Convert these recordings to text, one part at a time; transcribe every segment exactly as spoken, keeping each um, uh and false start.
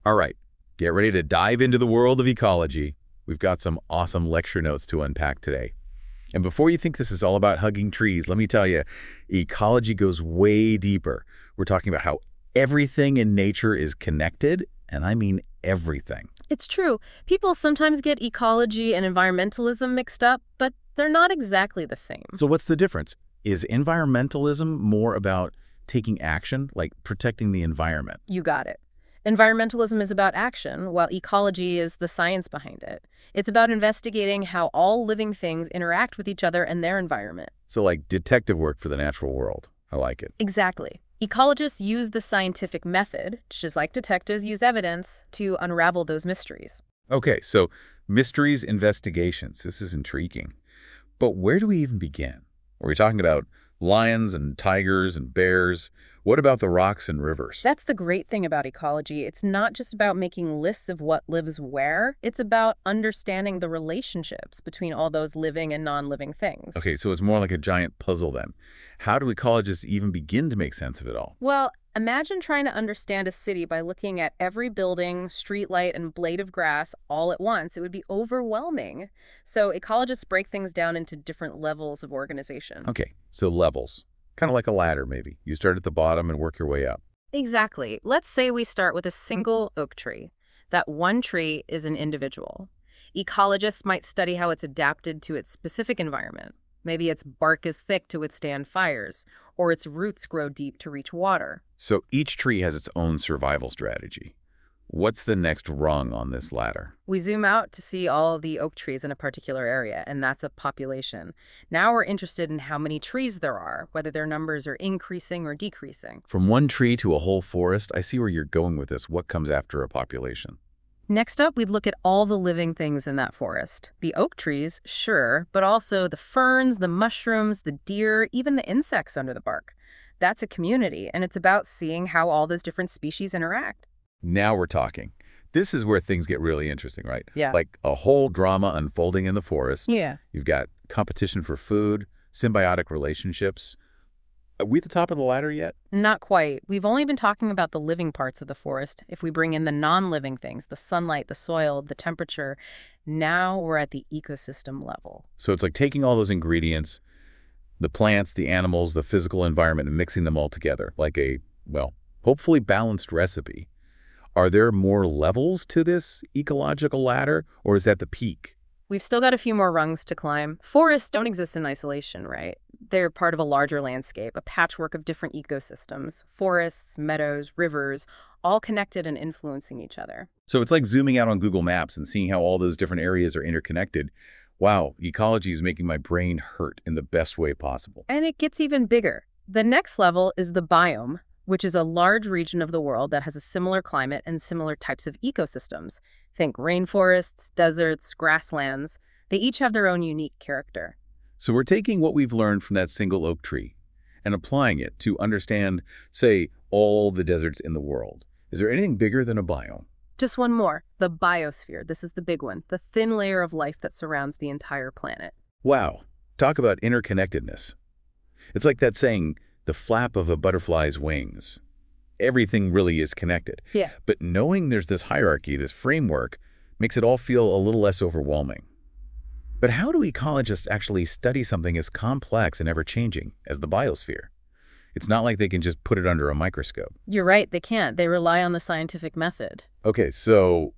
All right, get ready to dive into the world of ecology. We've got some awesome lecture notes to unpack today. And before you think this is all about hugging trees, let me tell you, ecology goes way deeper. We're talking about how everything in nature is connected, and I mean everything. It's true. People sometimes get ecology and environmentalism mixed up, but they're not exactly the same. So what's the difference? Is environmentalism more about taking action, like protecting the environment? You got it. Environmentalism is about action, while ecology is the science behind it. It's about investigating how all living things interact with each other and their environment. So like detective work for the natural world. I like it. Exactly. Ecologists use the scientific method, just like detectives use evidence, to unravel those mysteries. Okay, so mysteries investigations. This is intriguing. But where do we even begin? Are we talking about lions and tigers and bears? What about the rocks and rivers? That's the great thing about ecology. It's not just about making lists of what lives where. It's about understanding the relationships between all those living and non-living things. Okay, so it's more like a giant puzzle then. How do ecologists even begin to make sense of it all? Well, imagine trying to understand a city by looking at every building, streetlight, and blade of grass all at once. It would be overwhelming. So ecologists break things down into different levels of organization. Okay, so levels. Kind of like a ladder, maybe. You start at the bottom and work your way up. Exactly. Let's say we start with a single oak tree. That one tree is an individual. Ecologists might study how it's adapted to its specific environment. Maybe its bark is thick to withstand fires, or its roots grow deep to reach water. So each tree has its own survival strategy. What's the next rung on this ladder? We zoom out to see all the oak trees in a particular area, and that's a population. Now we're interested in how many trees there are, whether their numbers are increasing or decreasing. From one tree to a whole forest, I see where you're going with this. What comes after a population? Next up, we'd look at all the living things in that forest. The oak trees, sure, but also the ferns, the mushrooms, the deer, even the insects under the bark. That's a community, and it's about seeing how all those different species interact. Now we're talking. This is where things get really interesting, right? Yeah. Like a whole drama unfolding in the forest. Yeah. You've got competition for food, symbiotic relationships. Are we at the top of the ladder yet? Not quite. We've only been talking about the living parts of the forest. If we bring in the non-living things, the sunlight, the soil, the temperature, now we're at the ecosystem level. So it's like taking all those ingredients, the plants, the animals, the physical environment, and mixing them all together like a, well, hopefully balanced recipe. Are there more levels to this ecological ladder, or is that the peak? We've still got a few more rungs to climb. Forests don't exist in isolation, right? They're part of a larger landscape, a patchwork of different ecosystems. Forests, meadows, rivers, all connected and influencing each other. So it's like zooming out on Google Maps and seeing how all those different areas are interconnected. Wow, ecology is making my brain hurt in the best way possible. And it gets even bigger. The next level is the biome, which is a large region of the world that has a similar climate and similar types of ecosystems. Think rainforests, deserts, grasslands. They each have their own unique character. So we're taking what we've learned from that single oak tree and applying it to understand, say, all the deserts in the world. Is there anything bigger than a biome? Just one more, the biosphere. This is the big one, the thin layer of life that surrounds the entire planet. Wow, talk about interconnectedness. It's like that saying, the flap of a butterfly's wings. Everything really is connected. Yeah. But knowing there's this hierarchy, this framework, makes it all feel a little less overwhelming. But how do ecologists actually study something as complex and ever-changing as the biosphere? It's not like they can just put it under a microscope. You're right, they can't. They rely on the scientific method. Okay, so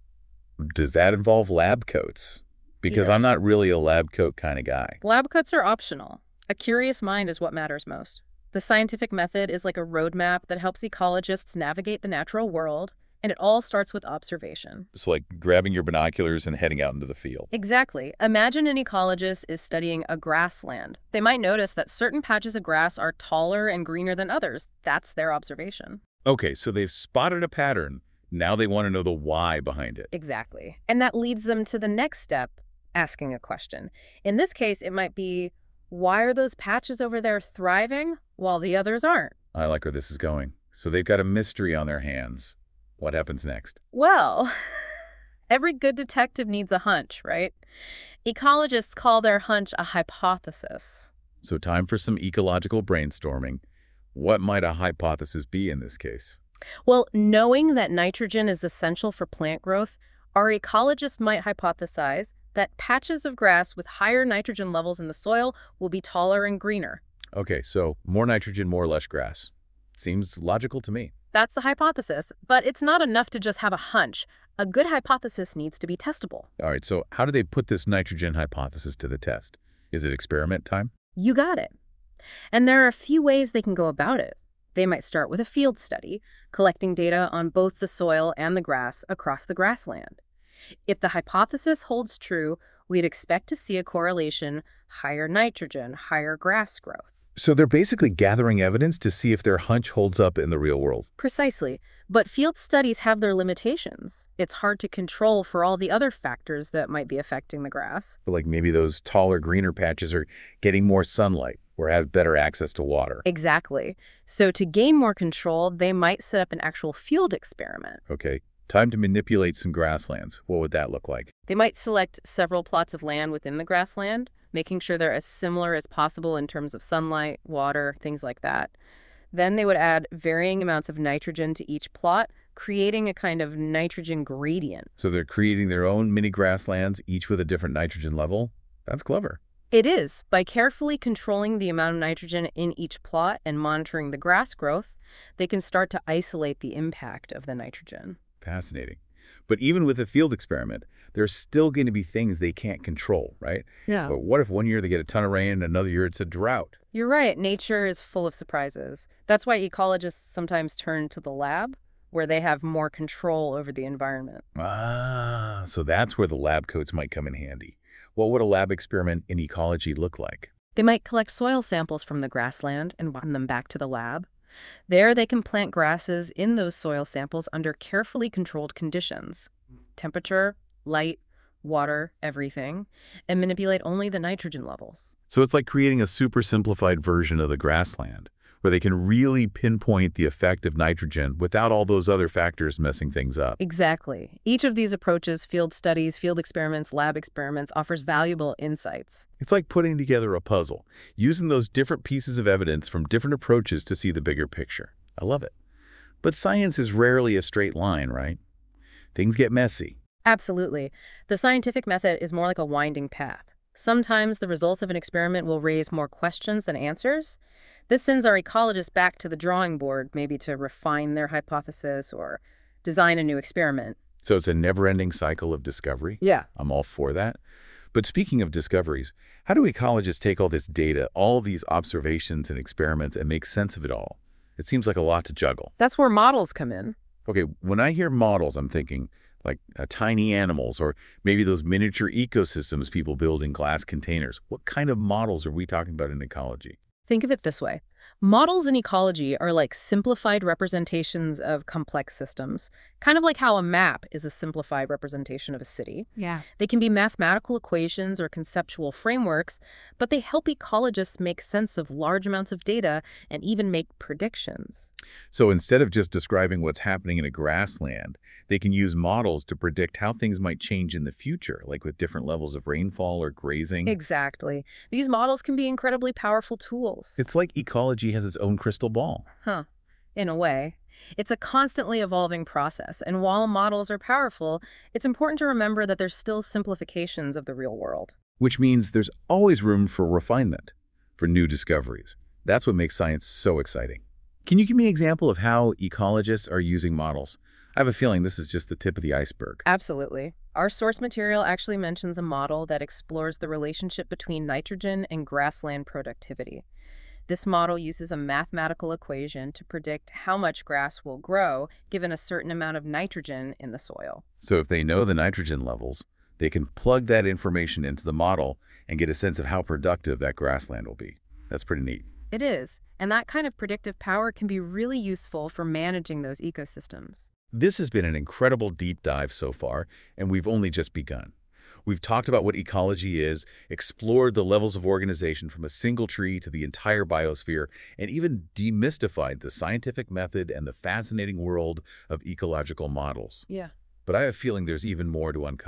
does that involve lab coats? Because Yeah. I'm not really a lab coat kind of guy. Lab coats are optional. A curious mind is what matters most. The scientific method is like a roadmap that helps ecologists navigate the natural world, and it all starts with observation. It's like grabbing your binoculars and heading out into the field. Exactly. Imagine an ecologist is studying a grassland. They might notice that certain patches of grass are taller and greener than others. That's their observation. Okay, so they've spotted a pattern. Now they want to know the why behind it. Exactly. And that leads them to the next step, asking a question. In this case, it might be, why are those patches over there thriving while the others aren't? I like where this is going. So they've got a mystery on their hands. What happens next? Well, every good detective needs a hunch, right? Ecologists call their hunch a hypothesis. So time for some ecological brainstorming. What might a hypothesis be in this case? Well, knowing that nitrogen is essential for plant growth, our ecologists might hypothesize that patches of grass with higher nitrogen levels in the soil will be taller and greener. Okay, so more nitrogen, more lush grass. Seems logical to me. That's the hypothesis, but it's not enough to just have a hunch. A good hypothesis needs to be testable. All right, so how do they put this nitrogen hypothesis to the test? Is it experiment time? You got it. And there are a few ways they can go about it. They might start with a field study, collecting data on both the soil and the grass across the grassland. If the hypothesis holds true, we'd expect to see a correlation: higher nitrogen, higher grass growth. So they're basically gathering evidence to see if their hunch holds up in the real world. Precisely. But field studies have their limitations. It's hard to control for all the other factors that might be affecting the grass. But like maybe those taller, greener patches are getting more sunlight or have better access to water. Exactly. So to gain more control, they might set up an actual field experiment. Okay, time to manipulate some grasslands. What would that look like? They might select several plots of land within the grassland, making sure they're as similar as possible in terms of sunlight, water, things like that. Then they would add varying amounts of nitrogen to each plot, creating a kind of nitrogen gradient. So they're creating their own mini grasslands, each with a different nitrogen level? That's clever. It is. By carefully controlling the amount of nitrogen in each plot and monitoring the grass growth, they can start to isolate the impact of the nitrogen. Fascinating. But even with a field experiment, there's still going to be things they can't control, right? Yeah. But what if one year they get a ton of rain and another year it's a drought? You're right. Nature is full of surprises. That's why ecologists sometimes turn to the lab, where they have more control over the environment. Ah, so that's where the lab coats might come in handy. What would a lab experiment in ecology look like? They might collect soil samples from the grassland and run them back to the lab. There, they can plant grasses in those soil samples under carefully controlled conditions: temperature, light, water, everything, and manipulate only the nitrogen levels. So it's like creating a super simplified version of the grassland, where they can really pinpoint the effect of nitrogen without all those other factors messing things up. Exactly. Each of these approaches, field studies, field experiments, lab experiments, offers valuable insights. It's like putting together a puzzle, using those different pieces of evidence from different approaches to see the bigger picture. I love it. But science is rarely a straight line, right? Things get messy. Absolutely. The scientific method is more like a winding path. Sometimes the results of an experiment will raise more questions than answers. This sends our ecologists back to the drawing board, maybe to refine their hypothesis or design a new experiment. So it's a never-ending cycle of discovery? Yeah. I'm all for that. But speaking of discoveries, how do ecologists take all this data, all these observations and experiments, and make sense of it all? It seems like a lot to juggle. That's where models come in. Okay, when I hear models, I'm thinking like uh, tiny animals or maybe those miniature ecosystems people build in glass containers. What kind of models are we talking about in ecology? Think of it this way. Models in ecology are like simplified representations of complex systems, kind of like how a map is a simplified representation of a city. Yeah. They can be mathematical equations or conceptual frameworks, but they help ecologists make sense of large amounts of data and even make predictions. So instead of just describing what's happening in a grassland, they can use models to predict how things might change in the future, like with different levels of rainfall or grazing. Exactly. These models can be incredibly powerful tools. It's like ecology has its own crystal ball. Huh. In a way. It's a constantly evolving process, and while models are powerful, it's important to remember that there's still simplifications of the real world. Which means there's always room for refinement, for new discoveries. That's what makes science so exciting. Can you give me an example of how ecologists are using models? I have a feeling this is just the tip of the iceberg. Absolutely. Our source material actually mentions a model that explores the relationship between nitrogen and grassland productivity. This model uses a mathematical equation to predict how much grass will grow given a certain amount of nitrogen in the soil. So if they know the nitrogen levels, they can plug that information into the model and get a sense of how productive that grassland will be. That's pretty neat. It is, and that kind of predictive power can be really useful for managing those ecosystems. This has been an incredible deep dive so far, and we've only just begun. We've talked about what ecology is, explored the levels of organization from a single tree to the entire biosphere, and even demystified the scientific method and the fascinating world of ecological models. Yeah. But I have a feeling there's even more to uncover.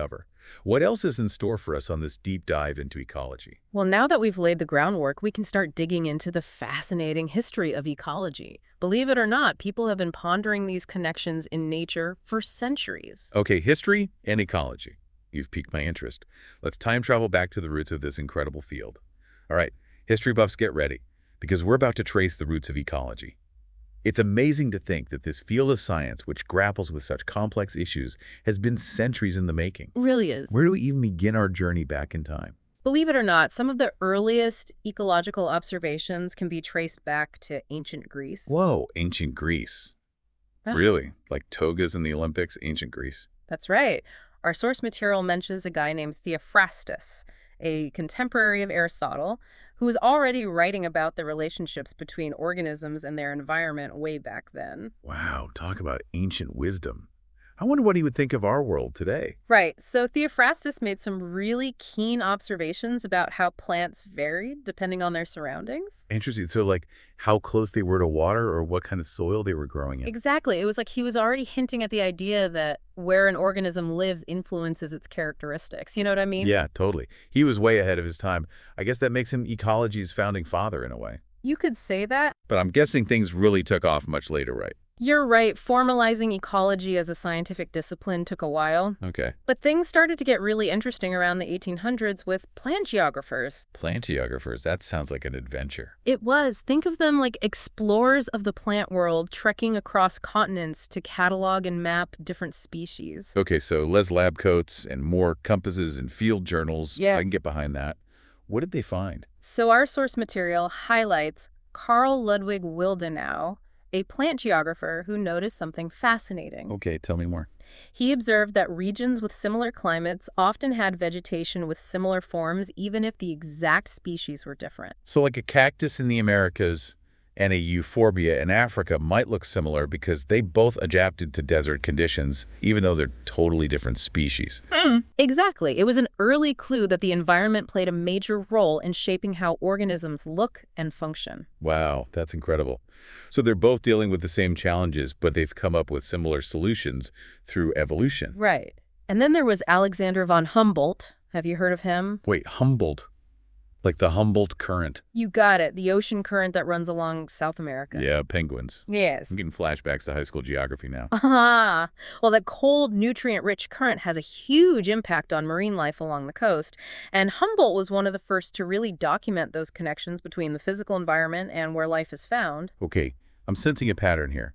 What else is in store for us on this deep dive into ecology? Well, now that we've laid the groundwork, we can start digging into the fascinating history of ecology. Believe it or not, people have been pondering these connections in nature for centuries. Okay, history and ecology. You've piqued my interest. Let's time travel back to the roots of this incredible field. All right, history buffs, get ready, because we're about to trace the roots of ecology. It's amazing to think that this field of science, which grapples with such complex issues, has been centuries in the making. Really is. Where do we even begin our journey back in time? Believe it or not, some of the earliest ecological observations can be traced back to ancient Greece. Whoa, ancient Greece. Ah. Really? Like togas in the Olympics, ancient Greece. That's right. Our source material mentions a guy named Theophrastus, a contemporary of Aristotle, who was already writing about the relationships between organisms and their environment way back then. Wow, talk about ancient wisdom. I wonder what he would think of our world today. Right. So Theophrastus made some really keen observations about how plants varied depending on their surroundings. Interesting. So like how close they were to water or what kind of soil they were growing in. Exactly. It was like he was already hinting at the idea that where an organism lives influences its characteristics. You know what I mean? Yeah, totally. He was way ahead of his time. I guess that makes him ecology's founding father in a way. You could say that. But I'm guessing things really took off much later, right? You're right. Formalizing ecology as a scientific discipline took a while. Okay. But things started to get really interesting around the eighteen hundreds with plant geographers. Plant geographers, that sounds like an adventure. It was. Think of them like explorers of the plant world trekking across continents to catalog and map different species. Okay, so Les lab coats and more compasses and field journals. Yeah. I can get behind that. What did they find? So our source material highlights Carl Ludwig Wildenau, a plant geographer who noticed something fascinating. Okay, tell me more. He observed that regions with similar climates often had vegetation with similar forms, even if the exact species were different. So like a cactus in the Americas and a euphorbia in Africa might look similar because they both adapted to desert conditions, even though they're totally different species. Mm. Exactly. It was an early clue that the environment played a major role in shaping how organisms look and function. Wow, that's incredible. So they're both dealing with the same challenges, but they've come up with similar solutions through evolution. Right. And then there was Alexander von Humboldt. Have you heard of him? Wait, Humboldt? Like the Humboldt Current? You got it. The ocean current that runs along South America. Yeah, penguins. Yes. I'm getting flashbacks to high school geography now. Ah, well, that cold, nutrient-rich current has a huge impact on marine life along the coast, and Humboldt was one of the first to really document those connections between the physical environment and where life is found. Okay, I'm sensing a pattern here.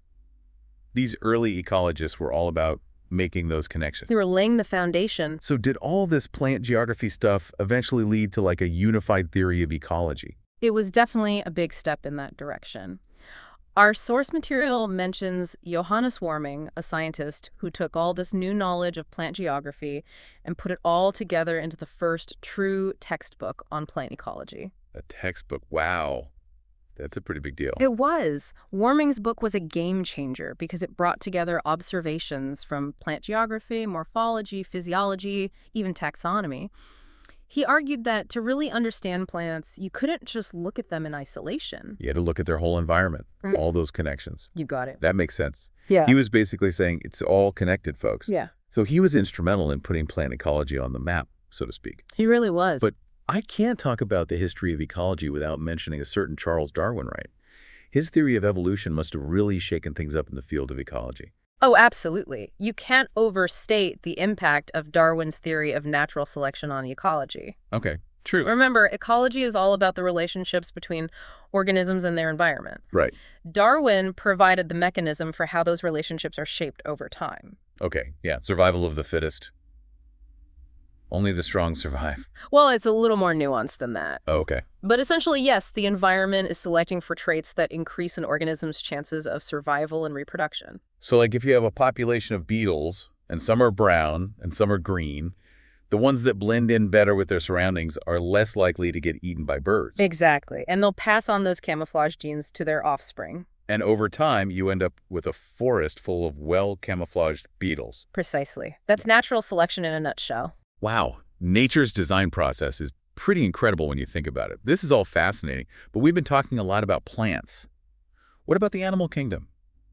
These early ecologists were all about making those connections. They were laying the foundation. So did all this plant geography stuff eventually lead to like a unified theory of ecology? It was definitely a big step in that direction. Our source material mentions Johannes Warming, a scientist who took all this new knowledge of plant geography and put it all together into the first true textbook on plant ecology. A textbook, wow. That's a pretty big deal. It was. Warming's book was a game changer because it brought together observations from plant geography, morphology, physiology, even taxonomy. He argued that to really understand plants, you couldn't just look at them in isolation. You had to look at their whole environment, Mm. all those connections. You got it. That makes sense. Yeah. He was basically saying it's all connected, folks. Yeah. So he was instrumental in putting plant ecology on the map, so to speak. He really was. But I can't talk about the history of ecology without mentioning a certain Charles Darwin, right? His theory of evolution must have really shaken things up in the field of ecology. Oh, absolutely. You can't overstate the impact of Darwin's theory of natural selection on ecology. Okay, true. Remember, ecology is all about the relationships between organisms and their environment. Right. Darwin provided the mechanism for how those relationships are shaped over time. Okay, yeah, survival of the fittest. Only the strong survive. Well, it's a little more nuanced than that. Oh, okay. But essentially, yes, the environment is selecting for traits that increase an organism's chances of survival and reproduction. So like if you have a population of beetles, and some are brown and some are green, the ones that blend in better with their surroundings are less likely to get eaten by birds. Exactly. And they'll pass on those camouflage genes to their offspring. And over time, you end up with a forest full of well-camouflaged beetles. Precisely. That's natural selection in a nutshell. Wow, nature's design process is pretty incredible when you think about it. This is all fascinating, but we've been talking a lot about plants. What about the animal kingdom?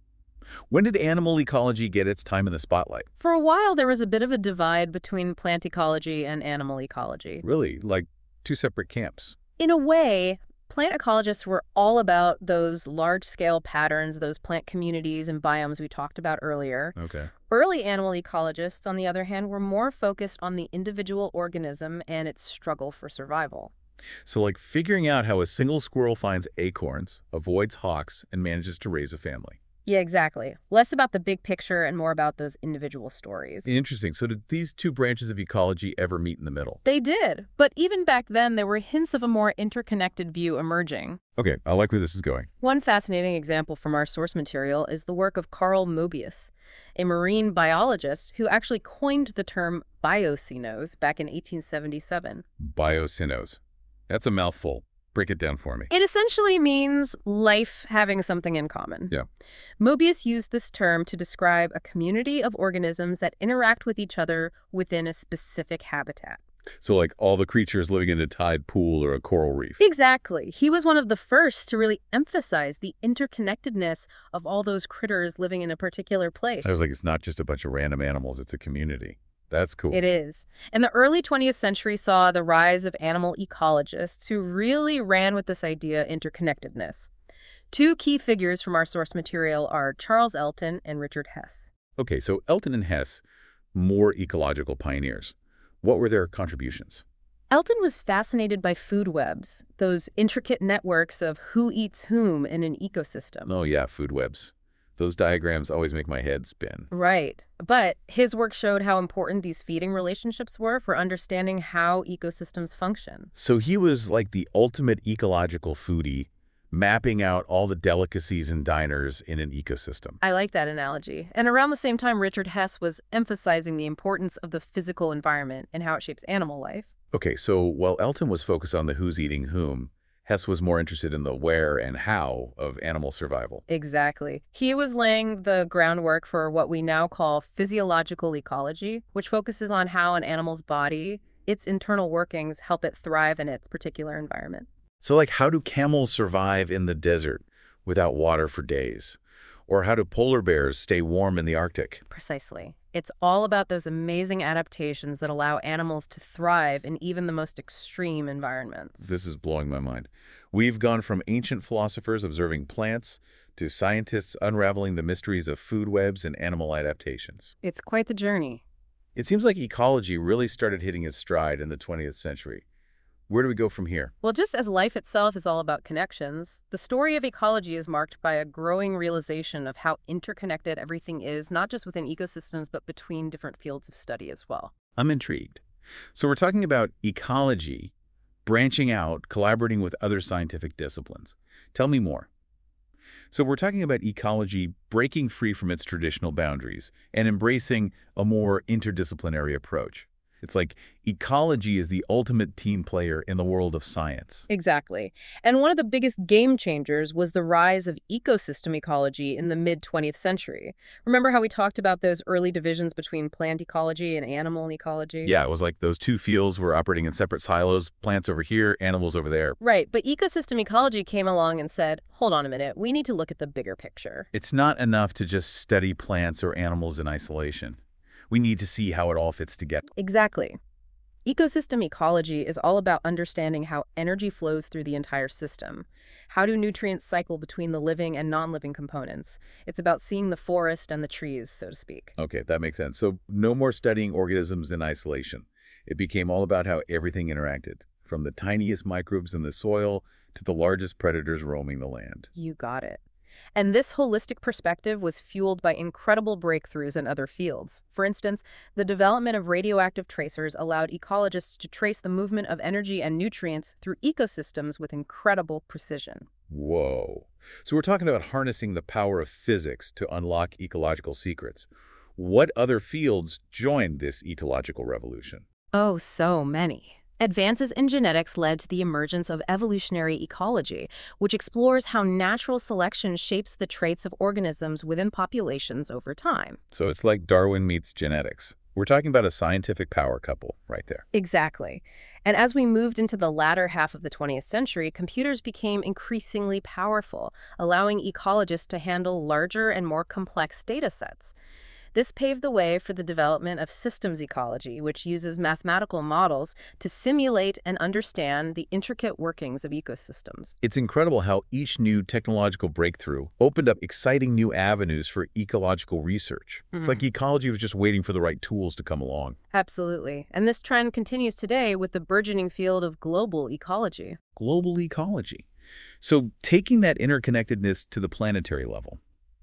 When did animal ecology get its time in the spotlight? For a while, there was a bit of a divide between plant ecology and animal ecology. Really? Like two separate camps? In a way, plant ecologists were all about those large-scale patterns, those plant communities and biomes we talked about earlier. Okay. Early animal ecologists, on the other hand, were more focused on the individual organism and its struggle for survival. So like figuring out how a single squirrel finds acorns, avoids hawks, and manages to raise a family. Yeah, exactly. Less about the big picture and more about those individual stories. Interesting. So did these two branches of ecology ever meet in the middle? They did, but even back then, there were hints of a more interconnected view emerging. Okay, I like where this is going. One fascinating example from our source material is the work of Carl Moebius, a marine biologist who actually coined the term biocenoes back in eighteen seventy-seven. Biocenoes. That's a mouthful. Break it down for me. It essentially means life having something in common. Yeah. Moebius used this term to describe a community of organisms that interact with each other within a specific habitat. So like all the creatures living in a tide pool or a coral reef. Exactly. He was one of the first to really emphasize the interconnectedness of all those critters living in a particular place. I was like, it's not just a bunch of random animals, it's a community. That's cool. It is. And the early twentieth century saw the rise of animal ecologists who really ran with this idea of interconnectedness. Two key figures from our source material are Charles Elton and Richard Hess. Okay, so Elton and Hess, more ecological pioneers. What were their contributions? Elton was fascinated by food webs, those intricate networks of who eats whom in an ecosystem. Oh yeah, food webs. Those diagrams always make my head spin. Right. But his work showed how important these feeding relationships were for understanding how ecosystems function. So he was like the ultimate ecological foodie, mapping out all the delicacies and diners in an ecosystem. I like that analogy. And around the same time, Richard Hess was emphasizing the importance of the physical environment and how it shapes animal life. Okay, so while Elton was focused on the who's eating whom, Hess was more interested in the where and how of animal survival. Exactly. He was laying the groundwork for what we now call physiological ecology, which focuses on how an animal's body, its internal workings, help it thrive in its particular environment. So like how do camels survive in the desert without water for days? Or how do polar bears stay warm in the Arctic? Precisely. It's all about those amazing adaptations that allow animals to thrive in even the most extreme environments. This is blowing my mind. We've gone from ancient philosophers observing plants to scientists unraveling the mysteries of food webs and animal adaptations. It's quite the journey. It seems like ecology really started hitting its stride in the twentieth century. Where do we go from here? Well, just as life itself is all about connections, the story of ecology is marked by a growing realization of how interconnected everything is, not just within ecosystems, but between different fields of study as well. I'm intrigued. So we're talking about ecology, branching out, collaborating with other scientific disciplines. Tell me more. So we're talking about ecology breaking free from its traditional boundaries and embracing a more interdisciplinary approach. It's like ecology is the ultimate team player in the world of science. Exactly. And one of the biggest game changers was the rise of ecosystem ecology in the mid twentieth century. Remember how we talked about those early divisions between plant ecology and animal ecology? Yeah, it was like those two fields were operating in separate silos, plants over here, animals over there. Right, but ecosystem ecology came along and said, hold on a minute, we need to look at the bigger picture. It's not enough to just study plants or animals in isolation. We need to see how it all fits together. Exactly. Ecosystem ecology is all about understanding how energy flows through the entire system. How do nutrients cycle between the living and non-living components? It's about seeing the forest and the trees, so to speak. Okay, that makes sense. So no more studying organisms in isolation. It became all about how everything interacted, from the tiniest microbes in the soil to the largest predators roaming the land. You got it. And this holistic perspective was fueled by incredible breakthroughs in other fields. For instance, the development of radioactive tracers allowed ecologists to trace the movement of energy and nutrients through ecosystems with incredible precision. Whoa. So we're talking about harnessing the power of physics to unlock ecological secrets. What other fields joined this ecological revolution? Oh, so many. Advances in genetics led to the emergence of evolutionary ecology, which explores how natural selection shapes the traits of organisms within populations over time. So it's like Darwin meets genetics. We're talking about a scientific power couple right there. Exactly. And as we moved into the latter half of the twentieth century, computers became increasingly powerful, allowing ecologists to handle larger and more complex data sets. This paved the way for the development of systems ecology, which uses mathematical models to simulate and understand the intricate workings of ecosystems. It's incredible how each new technological breakthrough opened up exciting new avenues for ecological research. It's like ecology was just waiting for the right tools to come along. Absolutely. And this trend continues today with the burgeoning field of global ecology. Global ecology. So taking that interconnectedness to the planetary level,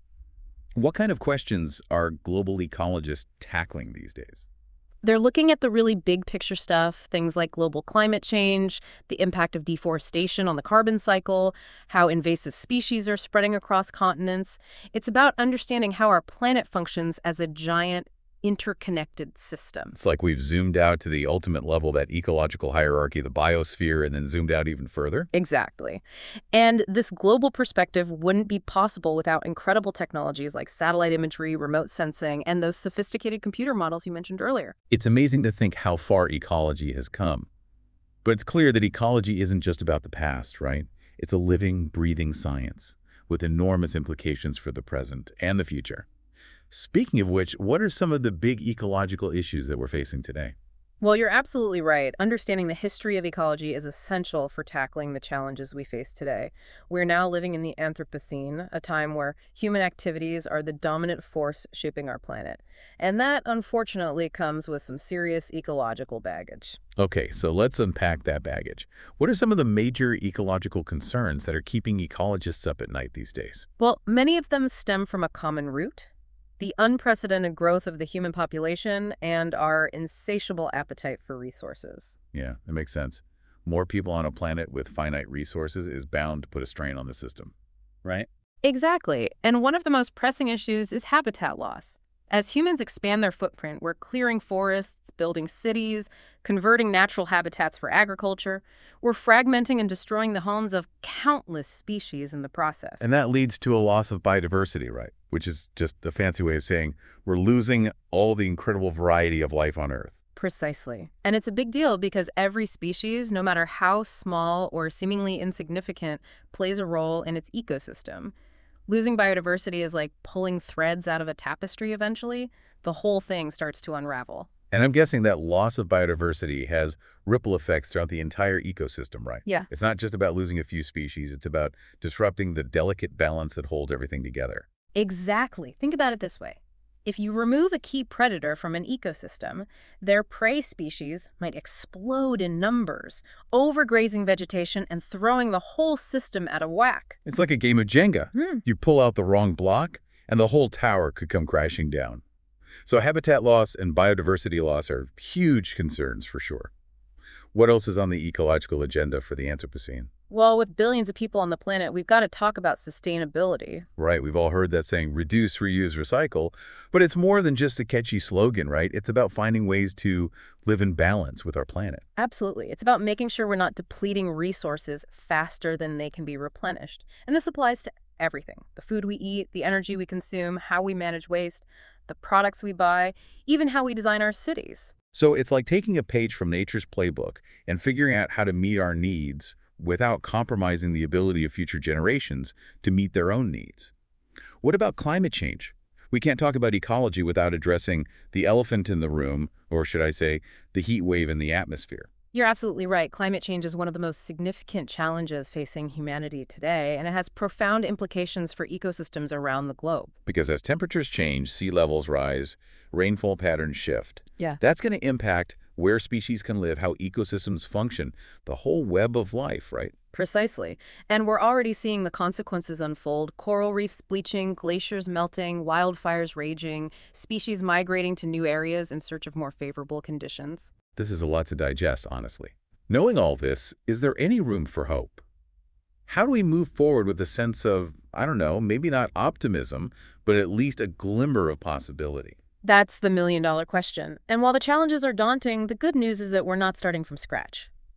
what kind of questions are global ecologists tackling these days? They're looking at the really big picture stuff, things like global climate change, the impact of deforestation on the carbon cycle, how invasive species are spreading across continents. It's about understanding how our planet functions as a giant interconnected system. It's like we've zoomed out to the ultimate level, that ecological hierarchy, the biosphere, and then zoomed out even further. Exactly. And this global perspective wouldn't be possible without incredible technologies like satellite imagery, remote sensing, and those sophisticated computer models you mentioned earlier. It's amazing to think how far ecology has come. But it's clear that ecology isn't just about the past, right? It's a living, breathing science with enormous implications for the present and the future. Speaking of which, what are some of the big ecological issues that we're facing today? Well, you're absolutely right. Understanding the history of ecology is essential for tackling the challenges we face today. We're now living in the Anthropocene, a time where human activities are the dominant force shaping our planet. And that, unfortunately, comes with some serious ecological baggage. Okay, so let's unpack that baggage. What are some of the major ecological concerns that are keeping ecologists up at night these days? Well, many of them stem from a common root: the unprecedented growth of the human population and our insatiable appetite for resources. Yeah, that makes sense. More people on a planet with finite resources is bound to put a strain on the system, right? Exactly. And one of the most pressing issues is habitat loss. As humans expand their footprint, we're clearing forests, building cities, converting natural habitats for agriculture. We're fragmenting and destroying the homes of countless species in the process. And that leads to a loss of biodiversity, right? Which is just a fancy way of saying we're losing all the incredible variety of life on Earth. Precisely. And it's a big deal because every species, no matter how small or seemingly insignificant, plays a role in its ecosystem. Losing biodiversity is like pulling threads out of a tapestry eventually. The whole thing starts to unravel. And I'm guessing that loss of biodiversity has ripple effects throughout the entire ecosystem, right? Yeah. It's not just about losing a few species. It's about disrupting the delicate balance that holds everything together. Exactly. Think about it this way. If you remove a key predator from an ecosystem, their prey species might explode in numbers, overgrazing vegetation and throwing the whole system out of whack. It's like a game of Jenga. Hmm. You pull out the wrong block, and the whole tower could come crashing down. So habitat loss and biodiversity loss are huge concerns for sure. What else is on the ecological agenda for the Anthropocene? Well, with billions of people on the planet, we've got to talk about sustainability. Right, we've all heard that saying, reduce, reuse, recycle, but it's more than just a catchy slogan, right? It's about finding ways to live in balance with our planet. Absolutely. It's about making sure we're not depleting resources faster than they can be replenished. And this applies to everything: the food we eat, the energy we consume, how we manage waste, the products we buy, even how we design our cities. So it's like taking a page from nature's playbook and figuring out how to meet our needs without compromising the ability of future generations to meet their own needs. What about climate change? We can't talk about ecology without addressing the elephant in the room, or should I say, the heat wave in the atmosphere. You're absolutely right. Climate change is one of the most significant challenges facing humanity today, and it has profound implications for ecosystems around the globe. Because as temperatures change, sea levels rise, rainfall patterns shift. Yeah. That's going to impact where species can live, how ecosystems function, the whole web of life, right? Precisely. And we're already seeing the consequences unfold: coral reefs bleaching, glaciers melting, wildfires raging, species migrating to new areas in search of more favorable conditions. This is a lot to digest, honestly. Knowing all this, is there any room for hope? How do we move forward with a sense of, I don't know, maybe not optimism, but at least a glimmer of possibility? That's the million-dollar question. And while the challenges are daunting, the good news is that we're not starting from scratch.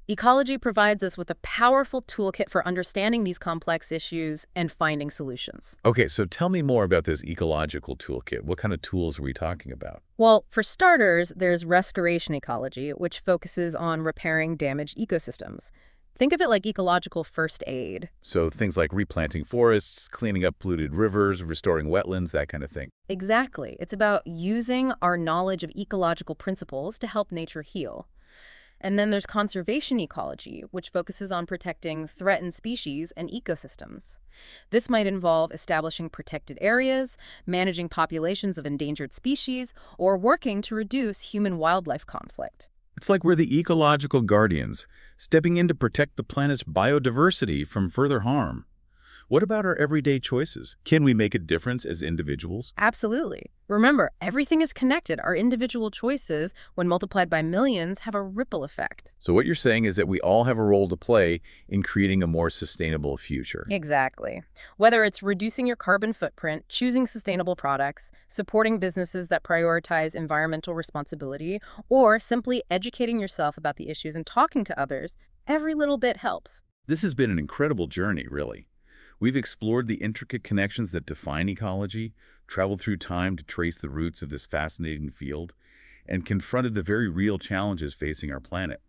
Ecology provides us with a powerful toolkit for understanding these complex issues and finding solutions. Okay, so tell me more about this ecological toolkit. What kind of tools are we talking about? Well, for starters, there's restoration ecology, which focuses on repairing damaged ecosystems. Think of it like ecological first aid. So things like replanting forests, cleaning up polluted rivers, restoring wetlands, that kind of thing. Exactly. It's about using our knowledge of ecological principles to help nature heal. And then there's conservation ecology, which focuses on protecting threatened species and ecosystems. This might involve establishing protected areas, managing populations of endangered species, or working to reduce human-wildlife conflict. It's like we're the ecological guardians, stepping in to protect the planet's biodiversity from further harm. What about our everyday choices? Can we make a difference as individuals? Absolutely. Remember, everything is connected. Our individual choices, when multiplied by millions, have a ripple effect. So what you're saying is that we all have a role to play in creating a more sustainable future. Exactly. Whether it's reducing your carbon footprint, choosing sustainable products, supporting businesses that prioritize environmental responsibility, or simply educating yourself about the issues and talking to others, every little bit helps. This has been an incredible journey, really. We've explored the intricate connections that define ecology, traveled through time to trace the roots of this fascinating field, and confronted the very real challenges facing our planet.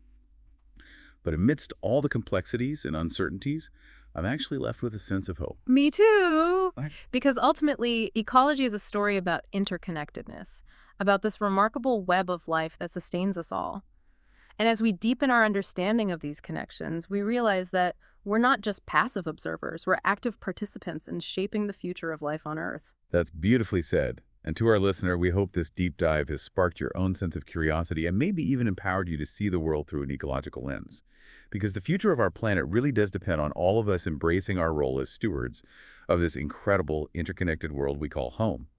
But amidst all the complexities and uncertainties, I'm actually left with a sense of hope. Me too. What? Because ultimately, ecology is a story about interconnectedness, about this remarkable web of life that sustains us all. And as we deepen our understanding of these connections, we realize that we're not just passive observers, we're active participants in shaping the future of life on Earth. That's beautifully said. And to our listener, we hope this deep dive has sparked your own sense of curiosity and maybe even empowered you to see the world through an ecological lens. Because the future of our planet really does depend on all of us embracing our role as stewards of this incredible, interconnected world we call home.